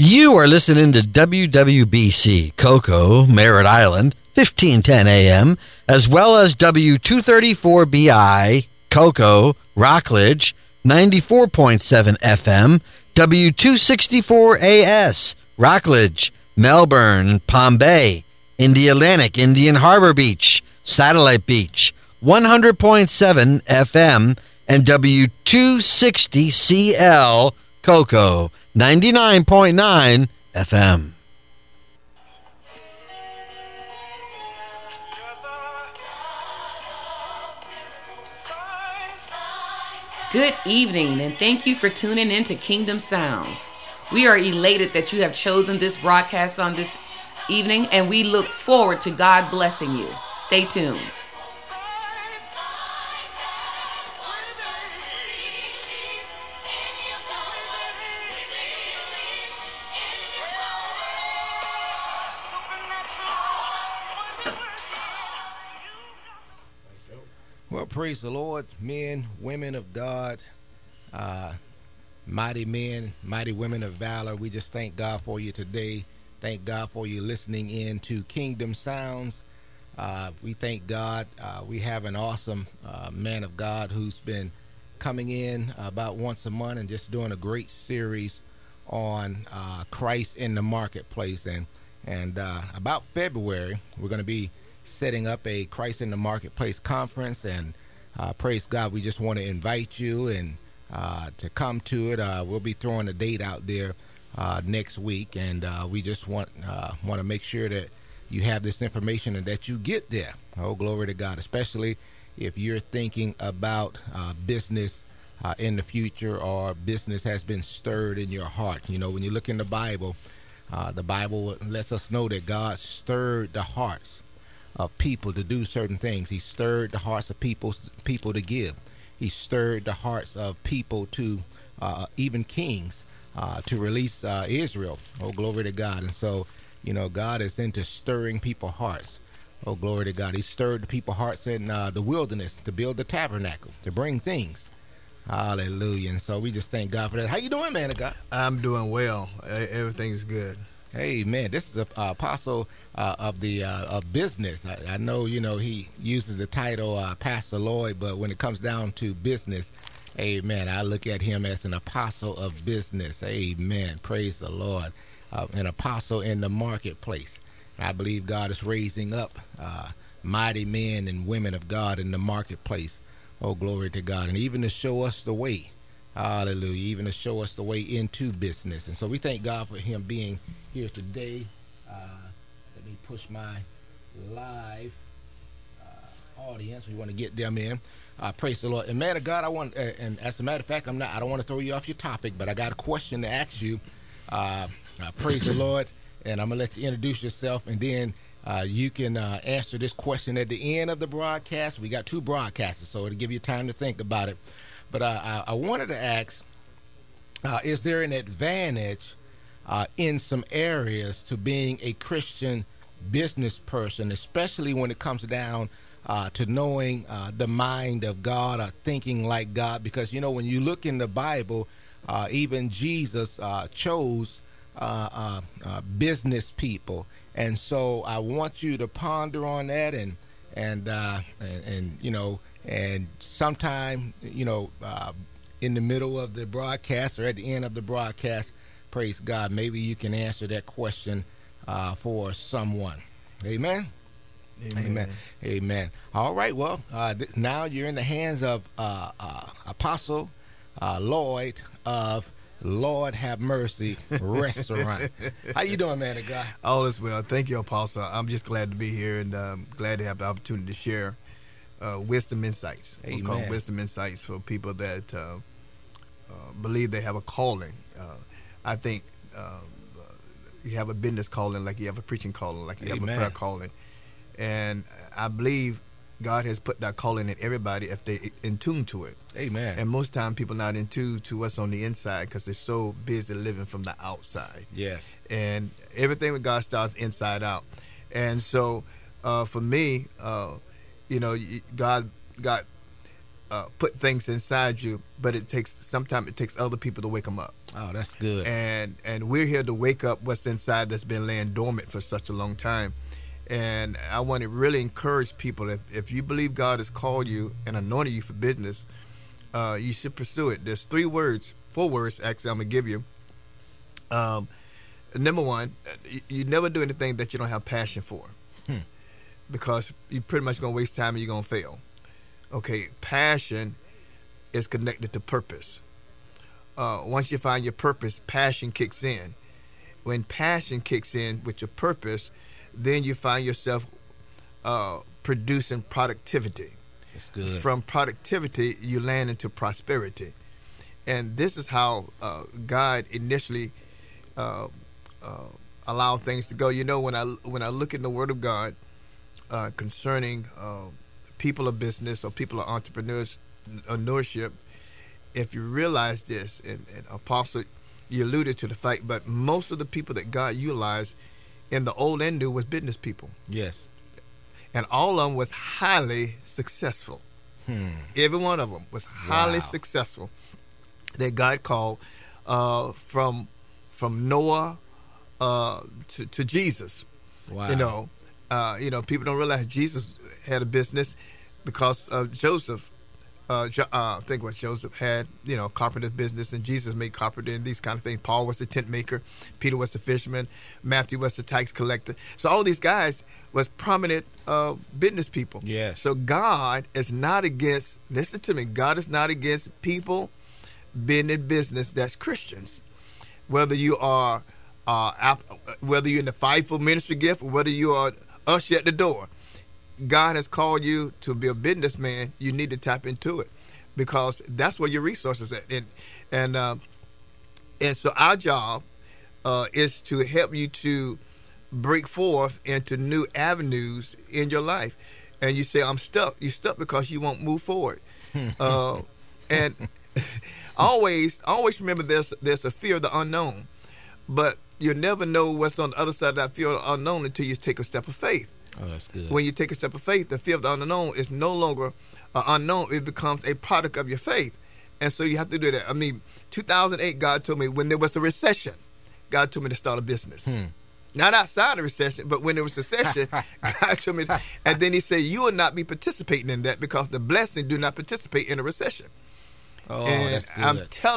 You are listening to WWBC Cocoa, Merritt Island, 1510 AM, as well as W234BI Cocoa, Rockledge, 94.7 FM, W264AS, Rockledge, Melbourne, Palm Bay, Indialantic, Indian Harbor Beach, Satellite Beach, 100.7 FM, and W260CL Cocoa, 99.9 FM. Good evening, and thank you for tuning in to Kingdom Sounds. We are elated that you have chosen this broadcast on this evening, and we look forward to God blessing you. Stay tuned. Well, praise the Lord, men, women of God, mighty men, mighty women of valor. We just thank God for you today. Thank God for you listening in to Kingdom Sounds. We thank God. We have an awesome man of God who's been coming in about once a month and just doing a great series on Christ in the marketplace. And about February, we're going to be setting up a Christ in the Marketplace conference, and praise God, we just want to invite you and to come to it. We'll be throwing a date out there next week, and we just want to make sure that you have this information and that you get there. Oh, glory to God, especially if you're thinking about business in the future, or business has been stirred in your heart. You know, when you look in the Bible lets us know that God stirred the hearts of people to do certain things. He stirred the hearts of people to give. He stirred the hearts of people to even kings to release Israel. Oh, glory to God. And so, you know, God is into stirring people's hearts. Oh, glory to God. He stirred the people's hearts in the wilderness to build the tabernacle, to bring things. Hallelujah. And so we just thank God for that. How you doing, man of God? I'm doing well. Everything's good. Hey, man, this is an apostle of business. I know, you know, he uses the title Pastor Lloyd, but when it comes down to business, amen, I look at him as an apostle of business. Amen. Praise the Lord. An apostle in the marketplace. I believe God is raising up mighty men and women of God in the marketplace. Oh, glory to God. And even to show us the way. Hallelujah. Even to show us the way into business. And so we thank God for him being here today. Let me push my live audience. We want to get them in. Praise the Lord. And man of God, I want, and as a matter of fact, I don't want to throw you off your topic, but I got a question to ask you. Praise the Lord. And I'm going to let you introduce yourself, and then you can answer this question at the end of the broadcast. We got two broadcasters, so it'll give you time to think about it. But I wanted to ask, is there an advantage in some areas to being a Christian business person, especially when it comes down to knowing the mind of God, or thinking like God? Because, you know, when you look in the Bible, even Jesus chose business people. And so I want you to ponder on that, and you know, and sometime, you know, in the middle of the broadcast or at the end of the broadcast, praise God, maybe you can answer that question for someone. Amen. Amen. Amen. Amen. All right. Well, now you're in the hands of Apostle Lloyd of Lord Have Mercy Restaurant. How you doing, man of God? All is well. Thank you, Apostle. I'm just glad to be here, and glad to have the opportunity to share wisdom insights. Amen. We call them wisdom insights for people that believe they have a calling. I think you have a business calling, like you have a preaching calling, like you have a prayer calling. And I believe God has put that calling in everybody if they in tune to it. Amen. And most time people not in tune to what's on the inside because they're so busy living from the outside. Yes. And everything with God starts inside out. And so for me, you know, God put things inside you, but sometimes it takes other people to wake them up. Oh, that's good. And we're here to wake up what's inside that's been laying dormant for such a long time. And I want to really encourage people, if you believe God has called you and anointed you for business, you should pursue it. There's 4 words actually I'm going to give you. Number one, you never do anything that you don't have passion for, because you're pretty much going to waste time and you're going to fail. Okay, passion is connected to purpose. Once you find your purpose, passion kicks in. When passion kicks in with your purpose, then you find yourself producing productivity. That's good. From productivity, you land into prosperity. And this is how God initially allowed things to go. You know, when I look in the Word of God concerning people of business or people of entrepreneurship, if you realize this, and Apostle, you alluded to the fact, but most of the people that God utilized in the old and new was business people. Yes. And all of them was highly successful. Every one of them was highly successful. That God called from Noah to Jesus. Wow. You know, people don't realize Jesus had a business because of Joseph. I think what Joseph had, carpenter's business, and Jesus made carpenter and these kind of things. Paul was the tent maker. Peter was the fisherman. Matthew was the tax collector. So all these guys was prominent business people. Yes. So God is not against, listen to me, God is not against people being in business that's Christians. Whether you are, whether you're in the fivefold ministry gift or whether you are usher at the door. God has called you to be a businessman. You need to tap into it, because that's where your resources are at. And so our job is to help you to break forth into new avenues in your life. And you say, I'm stuck. You're stuck because you won't move forward. And always remember there's a fear of the unknown, but you'll never know what's on the other side of that fear of the unknown until you take a step of faith. Oh, that's good. When you take a step of faith, the fear of the unknown is no longer unknown. It becomes a product of your faith. And so you have to do that. I mean, 2008, God told me when there was a recession, God told me to start a business. Not outside the recession, but when there was a recession, God told me. And then he said, you will not be participating in that because the blessing do not participate in a recession. Oh, and that's good.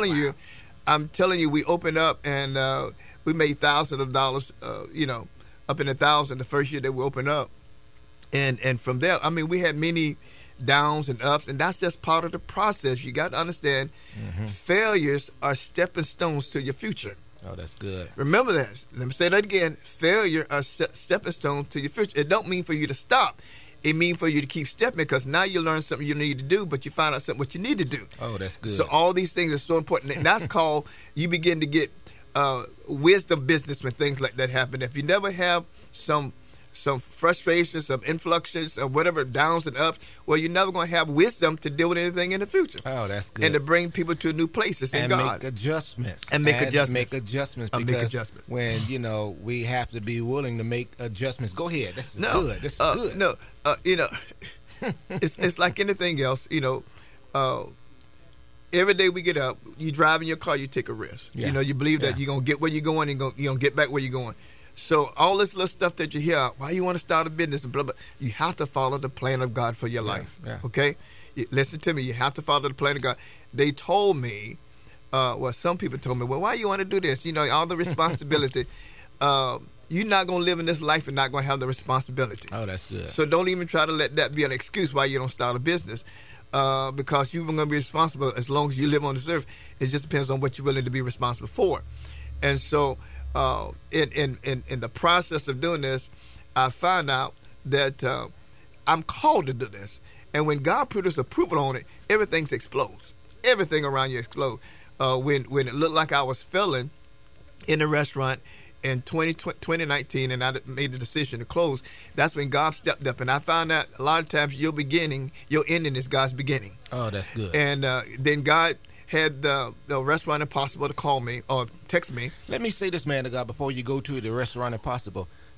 I'm telling you, we opened up and we made thousands of dollars, up in 1,000 the first year that we opened up. And from there, I mean, we had many downs and ups, and that's just part of the process. You got to understand, failures are stepping stones to your future. Oh, that's good. Remember that. Let me say that again. Failure are stepping stones to your future. It don't mean for you to stop. It means for you to keep stepping, because now you learn something you need to do, but you find out something what you need to do. Oh, that's good. So all these things are so important. And that's called, you begin to get wisdom business when things like that happen. If you never have some frustrations, some influxes, or whatever, downs and ups, well, you're never going to have wisdom to deal with anything in the future. Oh, that's good. And to bring people to new places in God. Make adjustments. Make adjustments. Because when, we have to be willing to make adjustments. Go ahead. This is good. This is good. It's like anything else, every day we get up, you drive in your car, you take a risk. Yeah. You believe that you're going to get where you're going and you're going to get back where you're going. So all this little stuff that you hear, why you want to start a business and blah, blah, you have to follow the plan of God for your life. Yeah. Okay? Listen to me. You have to follow the plan of God. They told me, some people told me, well, why you want to do this? All the responsibility. You're not going to live in this life and not going to have the responsibility. Oh, that's good. So don't even try to let that be an excuse why you don't start a business. Because you're going to be responsible as long as you live on this earth. It just depends on what you're willing to be responsible for. And so in the process of doing this, I found out that I'm called to do this. And when God put his approval on it, everything explodes. Everything around you explodes. When it looked like I was failing in the restaurant in 2019 and I made the decision to close, that's when God stepped up. And I found out a lot of times your ending is God's beginning. Oh, that's good. And then God had the Restaurant Impossible to call me or text me. Let me say this, man of God, before you go to the Restaurant Impossible.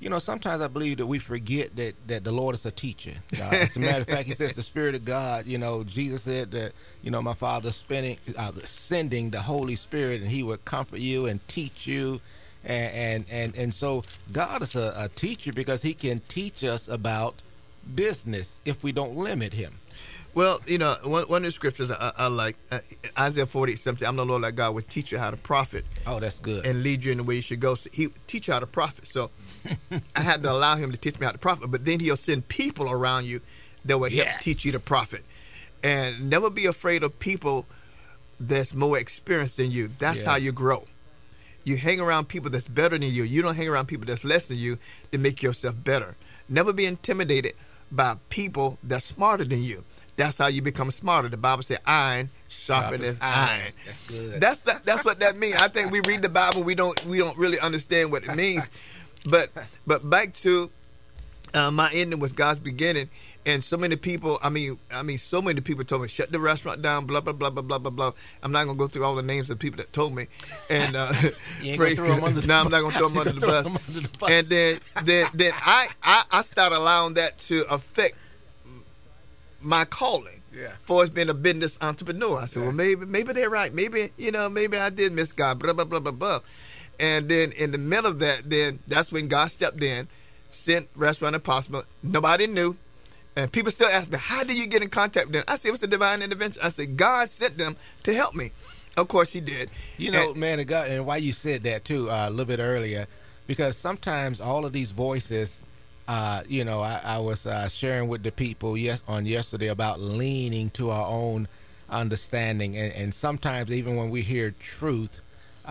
sometimes I believe that we forget that the Lord is a teacher. As a matter of fact, he says the Spirit of God, Jesus said that, my Father's sending the Holy Spirit, and he would comfort you and teach you. And so God is a teacher because he can teach us about business if we don't limit him. Well, one of the scriptures I like, Isaiah 48:17. I'm the Lord thy God will teach you how to profit. Oh, that's good. And lead you in the way you should go. So he teach you how to profit. So I had to allow him to teach me how to profit. But then he'll send people around you that will help teach you to profit. And never be afraid of people that's more experienced than you. That's how you grow. You hang around people that's better than you. You don't hang around people that's less than you to make yourself better. Never be intimidated by people that's smarter than you. That's how you become smarter. The Bible says, "Iron sharpeneth iron." That's good. That's what that means. I think we read the Bible, we don't really understand what it means. But back to my ending was God's beginning, and so many people. I mean, so many people told me shut the restaurant down. Blah blah blah blah blah blah blah. I'm not gonna go through all the names of people that told me. And you ain't gonna throw them under the I'm not gonna throw them under the bus. And then I started allowing that to affect my calling. For being a business entrepreneur. I said, well, maybe they're right. Maybe I did miss God. Blah blah blah blah blah. And then in the middle of that, then that's when God stepped in, sent Restaurant Impossible. Nobody knew. And people still ask me, how did you get in contact with them? I said, it was a divine intervention. I said, God sent them to help me. Of course he did. Man of God, and why you said that too a little bit earlier, because sometimes all of these voices, I was sharing with the people on yesterday about leaning to our own understanding, and sometimes even when we hear truth,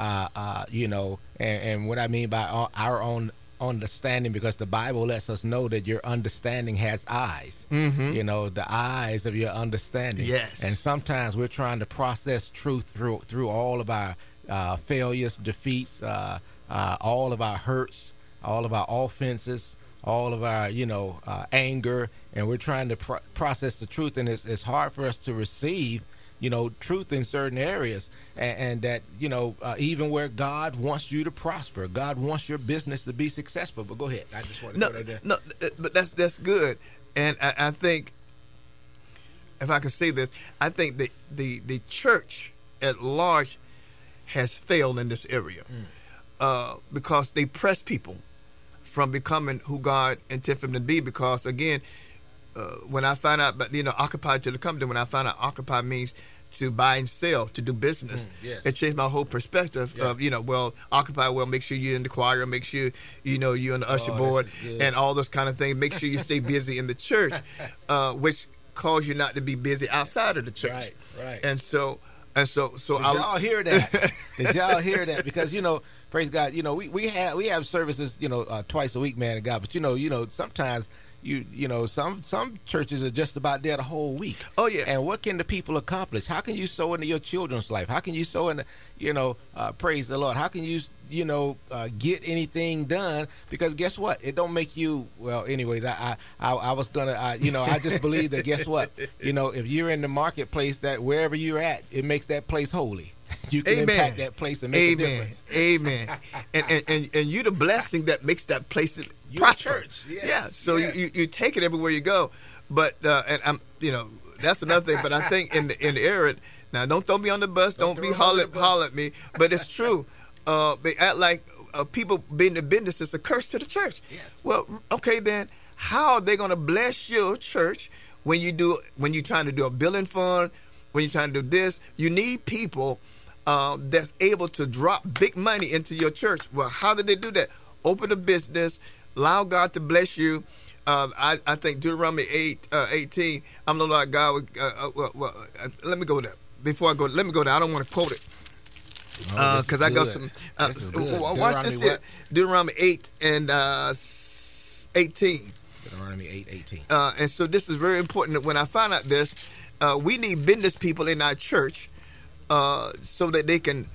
and what I mean by our own understanding, because the Bible lets us know that your understanding has eyes. The eyes of your understanding. Yes. And sometimes we're trying to process truth through all of our failures, defeats, all of our hurts, all of our offenses, all of our anger, and we're trying to process the truth, and it's hard for us to receive truth in certain areas, and that even where God wants you to prosper, God wants your business to be successful. But go ahead, I just want to go there. No, but that's good. And I think, if I can say this, I think the church at large has failed in this area because they press people from becoming who God intended for them to be. Because again, when I found out, occupy to the company, when I found out occupy means to buy and sell, to do business, it changed my whole perspective of, occupy, make sure you're in the choir, make sure, you're on the usher board and all those kind of things. Make sure you stay busy in the church, which calls you not to be busy outside of the church. Right. And so Did y'all hear that? Did y'all hear that? Because, praise God, we have services, twice a week, man of God. But sometimes some churches are just about there the whole week. Oh yeah. And what can the people accomplish? How can you sow into your children's life? How can you sow into, praise the Lord? How can you, get anything done? Because guess what? It don't make you. Well, anyways, I was gonna, I just believe that. Guess what? If you're in the marketplace, that wherever you're at, it makes that place holy. You can impact that place and make a difference. Amen. And you the blessing that makes that place prosper. Church. Yes. Yeah. So you take it everywhere you go. But and I'm that's another thing. But I think in the area, now don't throw me on the bus. Don't be holler at me. But it's true. They act like people being in business is a curse to the church. Yes. Well, okay then, how are they going to bless your church when you're trying to do a billing fund, when you're trying to do this? You need people that's able to drop big money into your church. Well, how did they do that? Open a business, allow God to bless you. I think Deuteronomy 8:18. I'm the Lord God. Let me go there. Before I go, let me go there. I don't want to quote it because I got some. Watch this here. Deuteronomy 8 and 18. Deuteronomy 8:18. And so this is very important. When I found out this, we need business people in our church. So that they can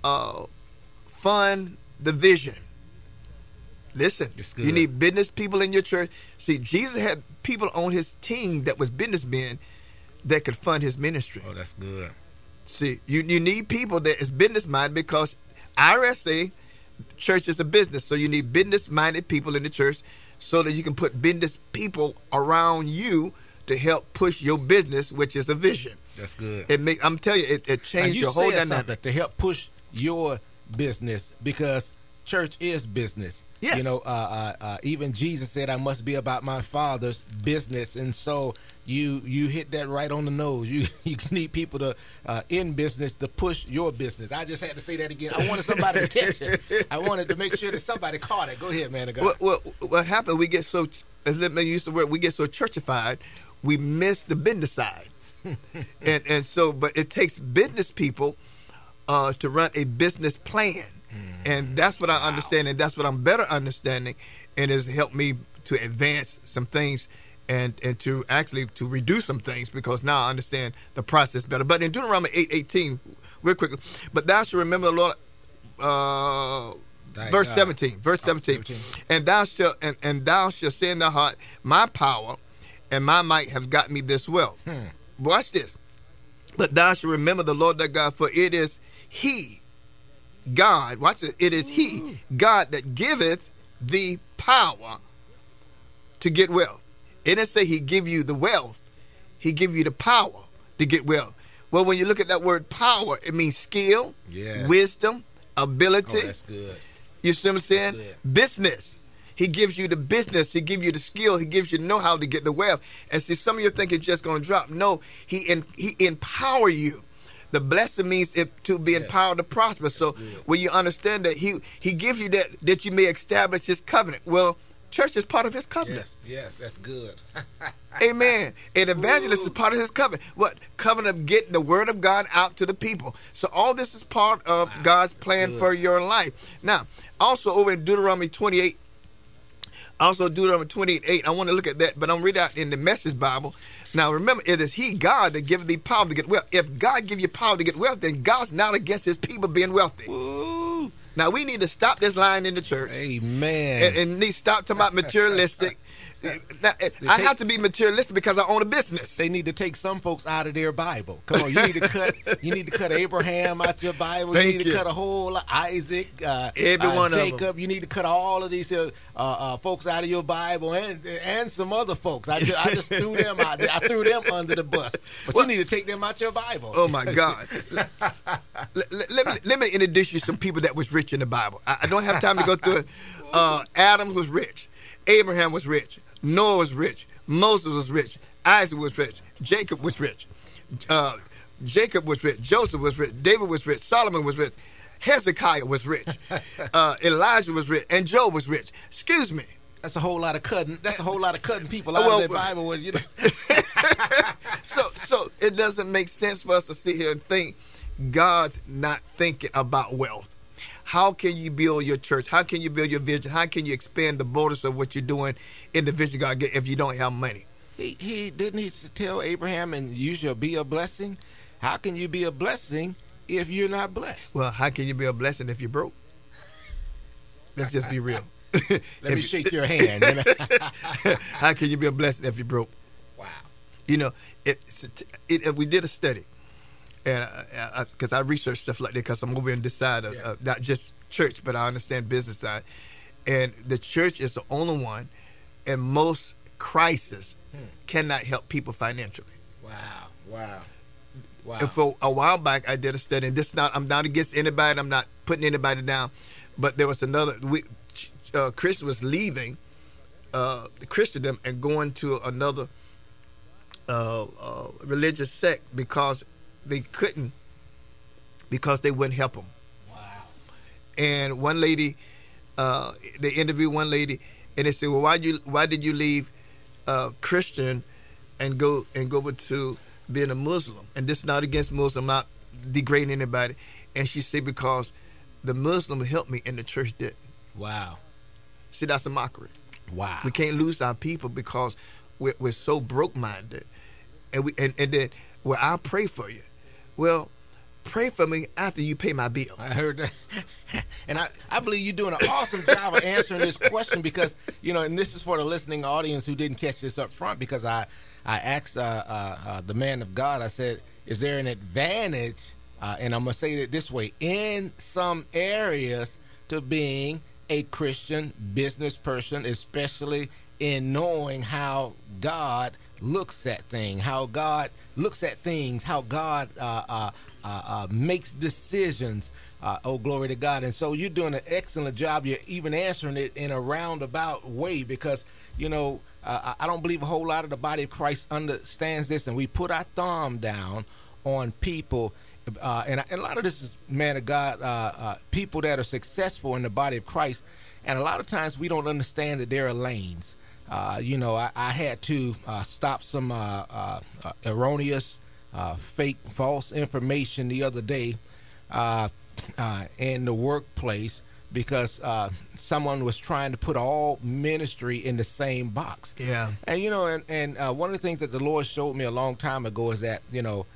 fund the vision. Listen, you need business people in your church. See, Jesus had people on his team that was businessmen that could fund his ministry. Oh, that's good. See, you need people that is business minded, because IRS say Church is a business, so you need business-minded people in the church so that you can put business people around you to help push your business, which is a vision. That's good. I'm telling you, it changed your whole dynamic. To help push your business, because church is business. Yes. You know, even Jesus said, I must be about my Father's business. And so you hit that right on the nose. You need people to in business to push your business. I just had to say that again. I wanted somebody to catch it. I wanted to make sure that somebody caught it. Go ahead, man of God. What happened, we get so, let me use the word, we get so churchified, we miss the business side. and so, but it takes business people to run a business plan. And that's what I understand, and that's what I'm better understanding, and it's helped me to advance some things and to actually to reduce some things, because now I understand the process better. But in Deuteronomy 8:18, real quickly, but thou shalt remember the Lord, verse 17, and thou shalt say in thy heart, my power and my might have got me this wealth. Watch this. But thou shalt remember the Lord thy God, for it is He, God, watch it. It is He, God, that giveth thee power to get wealth. It didn't say He give you the wealth. He give you the power to get wealth. Well, when you look at that word power, it means skill, wisdom, ability. Oh, that's good. You see what I'm saying? Business. He gives you the business. He gives you the skill. He gives you know-how to get the wealth. And see, some of you think it's just going to drop. No, He empower you. The blessing means to be empowered to prosper. So when you understand that he gives you that you may establish His covenant. Well, church is part of His covenant. Yes, that's good. Amen. An evangelist is part of His covenant. What? Covenant of getting the word of God out to the people. So all this is part of God's plan for your life. Now, also over in Deuteronomy 28, I want to look at that, but I'm reading out in the Message Bible. Now, remember, it is He, God, that giveth thee power to get wealth. If God give you power to get wealth, then God's not against His people being wealthy. Ooh. Now, we need to stop this line in the church. Amen. And need to stop talking about materialistic. Now, I have to be materialistic because I own a business. They need to take some folks out of their Bible. Come on, you need to cut Abraham out your Bible. You need to cut a whole lot, Isaac, every one of Jacob. them. You need to cut all of these folks out of your Bible, and some other folks. I just threw them out. I threw them under the bus. But you need to take them out your Bible. Oh my God! let me introduce you some people that was rich in the Bible. I don't have time to go through it. Adam was rich. Abraham was rich. Noah was rich. Moses was rich. Isaac was rich. Jacob was rich. Joseph was rich. David was rich. Solomon was rich. Hezekiah was rich. Elijah was rich. And Job was rich. Excuse me. That's a whole lot of cutting. That's a whole lot of cutting people out of their Bible. You know. So it doesn't make sense for us to sit here and think God's not thinking about wealth. How can you build your church? How can you build your vision? How can you expand the borders of what you're doing in the vision God gave if you don't have money? He didn't tell Abraham, and you shall be a blessing. How can you be a blessing if you're not blessed? Well, how can you be a blessing if you're broke? Let's just be real. Let me shake your hand. How can you be a blessing if you're broke? Wow. You know, we did a study. And because I research stuff like that, because I'm over on this side of not just church, but I understand business side. And the church is the only one in most crises cannot help people financially. Wow. And for a while back, I did a study, and I'm not against anybody. I'm not putting anybody down. But there was another, Christian was leaving Christendom and going to another religious sect because they couldn't, because they wouldn't help them. Wow. And one lady, they interviewed one lady, and they said, "Well, why did you leave Christian and go over to being a Muslim?" And this is not against Muslim, not degrading anybody. And she said, "Because the Muslim helped me and the church didn't." Wow. See, that's a mockery. Wow. We can't lose our people because we're so broke-minded, and then, well, I'll pray for you. Well, pray for me after you pay my bill. I heard that. And I believe you're doing an awesome job of answering this question, because, you know, and this is for the listening audience who didn't catch this up front, because I asked the man of God, I said, is there an advantage, and I'm going to say it this way, in some areas to being a Christian business person, especially in knowing how God looks at things, how God makes decisions. Oh, glory to God. And so you're doing an excellent job. You're even answering it in a roundabout way because, I don't believe a whole lot of the body of Christ understands this, and we put our thumb down on people. And a lot of this is, man of God, people that are successful in the body of Christ. And a lot of times we don't understand that there are lanes. I had to stop some erroneous, fake, false information the other day in the workplace because someone was trying to put all ministry in the same box. Yeah. And one of the things that the Lord showed me a long time ago is that,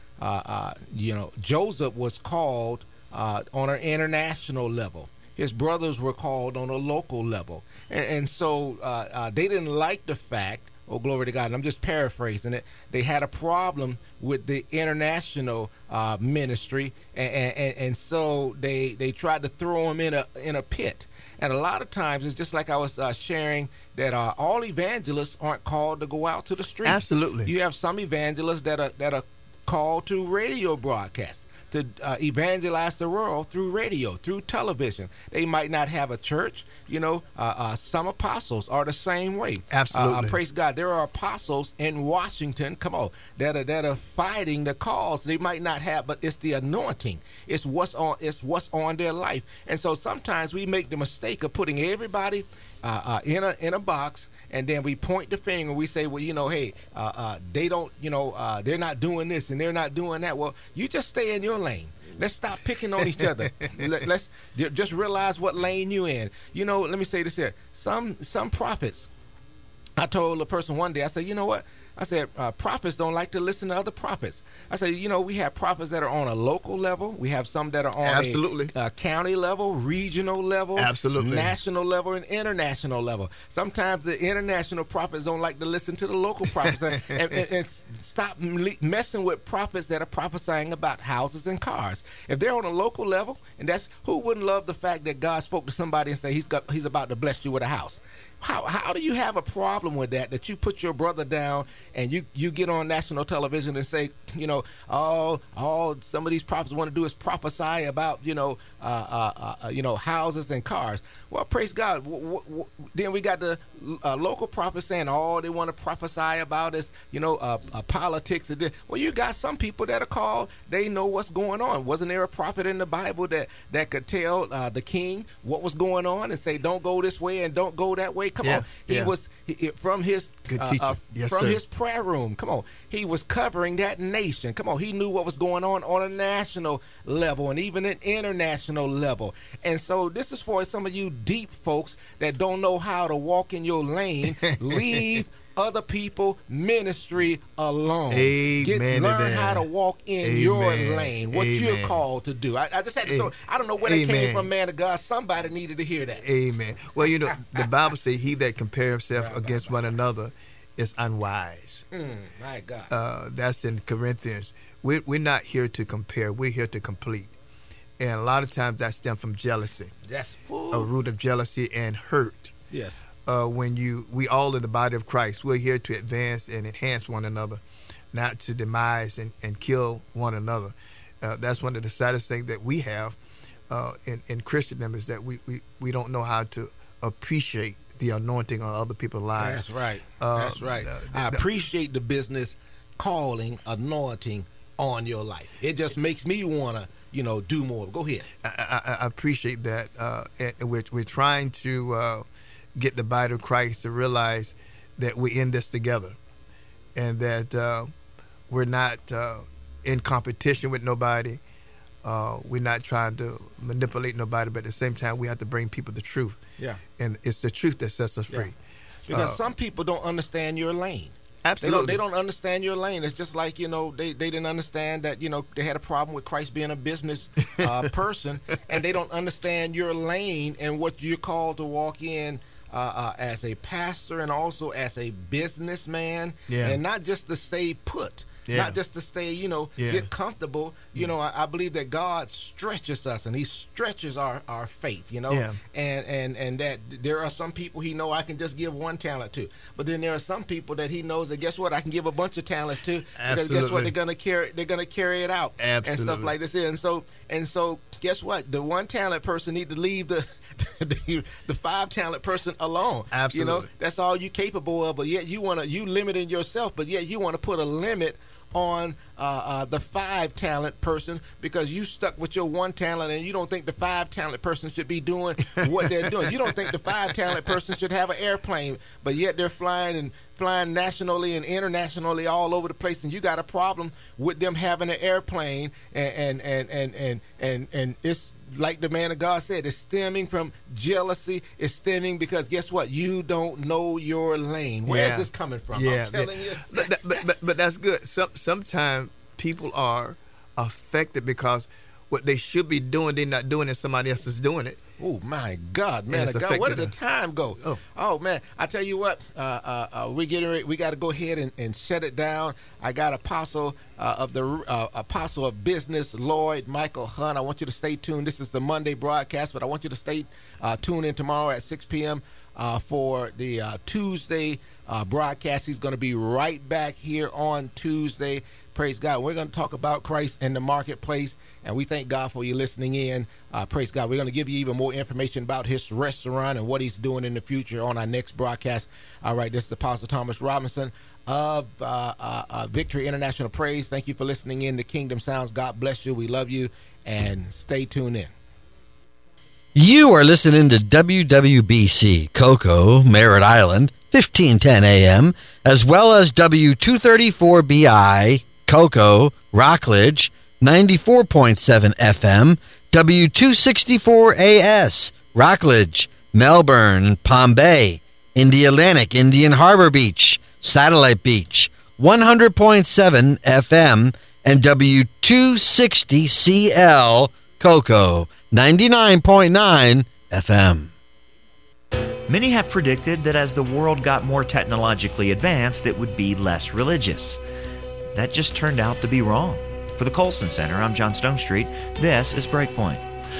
Joseph was called on an international level. His brothers were called on a local level. And so they didn't like the fact, oh, glory to God, and I'm just paraphrasing it, they had a problem with the international ministry, and so they tried to throw him in a pit. And a lot of times, it's just like I was sharing, that all evangelists aren't called to go out to the streets. Absolutely. You have some evangelists that are called to radio broadcasts, to evangelize the world through radio, through television. They might not have a church. Some apostles are the same way. Absolutely. Praise God. There are apostles in Washington, come on, that are fighting the cause. They might not have, but it's the anointing. It's what's on their life. And so sometimes we make the mistake of putting everybody in a box, and then we point the finger. We say, well, hey, they don't, they're not doing this and they're not doing that. Well, you just stay in your lane. Let's stop picking on each other. Let's just realize what lane you in. Let me say this here. Some prophets, I told a person one day, I said, you know what? I said, prophets don't like to listen to other prophets. I said, we have prophets that are on a local level. We have some that are on a county level, regional level, national level, and international level. Sometimes the international prophets don't like to listen to the local prophets and stop messing with prophets that are prophesying about houses and cars. If they're on a local level, and that's who wouldn't love the fact that God spoke to somebody and say he's about to bless you with a house. How do you have a problem with that you put your brother down and you get on national television and say, all some of these prophets want to do is prophesy about, houses and cars. Well, praise God. Then we got the local prophets saying all they want to prophesy about is, politics. Well, you got some people that are called, they know what's going on. Wasn't there a prophet in the Bible that could tell the king what was going on and say, don't go this way and don't go that way? Come on. He was from his his prayer room. Come on. He was covering that nation. Come on. He knew what was going on a national level and even an international level. And so this is for some of you deep folks that don't know how to walk in your lane. Leave other people ministry alone. Learn how to walk in your lane, what you're called to do. I just had to throw, I don't know where it came from, man of God. Somebody needed to hear that. Amen. Well, the Bible says he that compares himself against one another is unwise. My God. That's in Corinthians. We're not here to compare. We're here to complete. And a lot of times that stems from jealousy. That's a root of jealousy and hurt. Yes. We all in the body of Christ, we're here to advance and enhance one another, not to demise and kill one another. That's one of the saddest things that we have in Christendom is that we don't know how to appreciate the anointing on other people's lives. That's right. That's right. I appreciate the business calling, anointing on your life. It just makes me want to, do more. Go ahead. I appreciate that. We're trying to get the body of Christ to realize that we're in this together and that we're not in competition with nobody. We're not trying to manipulate nobody, but at the same time, we have to bring people the truth. Yeah. And it's the truth that sets us free. Because some people don't understand your lane. Absolutely. They don't understand your lane. It's just like, they didn't understand that, they had a problem with Christ being a business person, and they don't understand your lane and what you're called to walk in as a pastor and also as a businessman, and not just to stay put. not just to stay, get comfortable. I believe that God stretches us, and He stretches our faith, and that there are some people He know I can just give one talent to, but then there are some people that He knows that, guess what, I can give a bunch of talents to, because guess what, they're gonna carry it out. Absolutely. And stuff like this. And so guess what, the one talent person need to leave the 5 talent person alone. Absolutely. That's all you capable of, but yet you limiting yourself, but yet you want to put a limit on the 5 talent person, because you stuck with your 1 talent, and you don't think the 5 talent person should be doing what they're doing. You don't think the 5 talent person should have an airplane, but yet they're flying nationally and internationally all over the place, and you got a problem with them having an airplane, and it's like the man of God said, it's stemming from jealousy. It's stemming because, guess what? You don't know your lane. Where's this coming from? I'm telling you. But that's good. Sometimes people are affected because what they should be doing, they're not doing it, somebody else is doing it. Oh, my God, man of God, where did the time go? Oh man, I tell you what, we got to go ahead and shut it down. I got Apostle of Business, Lloyd Michael Hunt. I want you to stay tuned. This is the Monday broadcast, but I want you to stay tuned in tomorrow at 6 p.m. For the Tuesday broadcast. He's going to be right back here on Tuesday. Praise God. We're going to talk about Christ in the marketplace, and we thank God for you listening in. Praise God. We're going to give you even more information about his restaurant and what he's doing in the future on our next broadcast. All right, this is Apostle Thomas Robinson of Victory International Praise. Thank you for listening in to Kingdom Sounds. God bless you. We love you, and stay tuned in. You are listening to WWBC Cocoa, Merritt Island, 1510 AM, as well as W234BI Cocoa, Rockledge, 94.7 FM, W264AS, Rockledge, Melbourne, Palm Bay, Indialantic, Indian Harbor Beach, Satellite Beach, 100.7 FM, and W260CL, Cocoa, 99.9 FM. Many have predicted that as the world got more technologically advanced, it would be less religious. That just turned out to be wrong. For the Colson Center, I'm John Stonestreet. This is Breakpoint.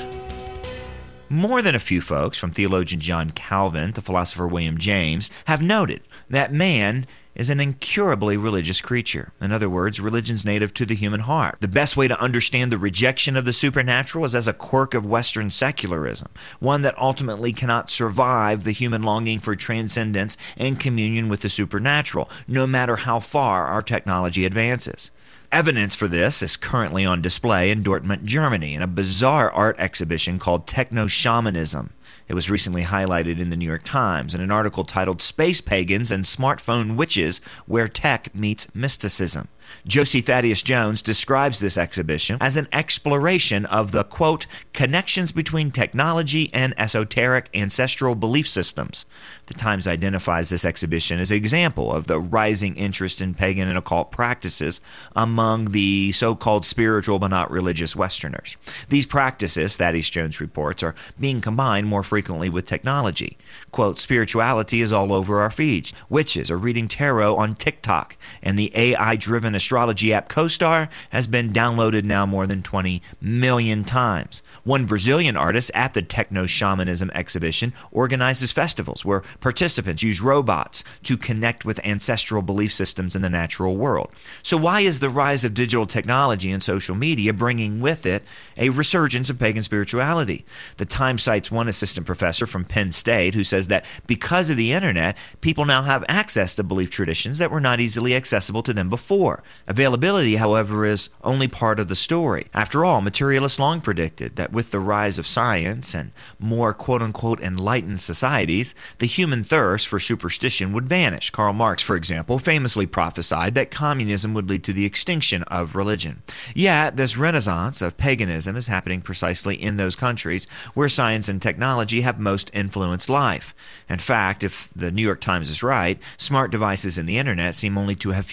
More than a few folks, from theologian John Calvin to philosopher William James, have noted that man is an incurably religious creature. In other words, religion's native to the human heart. The best way to understand the rejection of the supernatural is as a quirk of Western secularism, one that ultimately cannot survive the human longing for transcendence and communion with the supernatural, no matter how far our technology advances. Evidence for this is currently on display in Dortmund, Germany, in a bizarre art exhibition called Techno-Shamanism. It was recently highlighted in the New York Times in an article titled Space Pagans and Smartphone Witches, Where Tech Meets Mysticism. Josie Thaddeus Jones describes this exhibition as an exploration of the, quote, connections between technology and esoteric ancestral belief systems. The Times identifies this exhibition as an example of the rising interest in pagan and occult practices among the so-called spiritual but not religious Westerners. These practices, Thaddeus Jones reports, are being combined more frequently with technology. Quote, spirituality is all over our feeds. Witches are reading tarot on TikTok, and the AI-driven astrology app CoStar has been downloaded now more than 20 million times. One Brazilian artist at the Techno-Shamanism exhibition organizes festivals where participants use robots to connect with ancestral belief systems in the natural world. So why is the rise of digital technology and social media bringing with it a resurgence of pagan spirituality? The Times cites one assistant professor from Penn State who says that because of the internet, people now have access to belief traditions that were not easily accessible to them before. Availability, however, is only part of the story. After all, materialists long predicted that with the rise of science and more quote-unquote enlightened societies, the human thirst for superstition would vanish. Karl Marx, for example, famously prophesied that communism would lead to the extinction of religion. Yet, this renaissance of paganism is happening precisely in those countries where science and technology have most influenced life. In fact, if the New York Times is right, smart devices and the internet seem only to have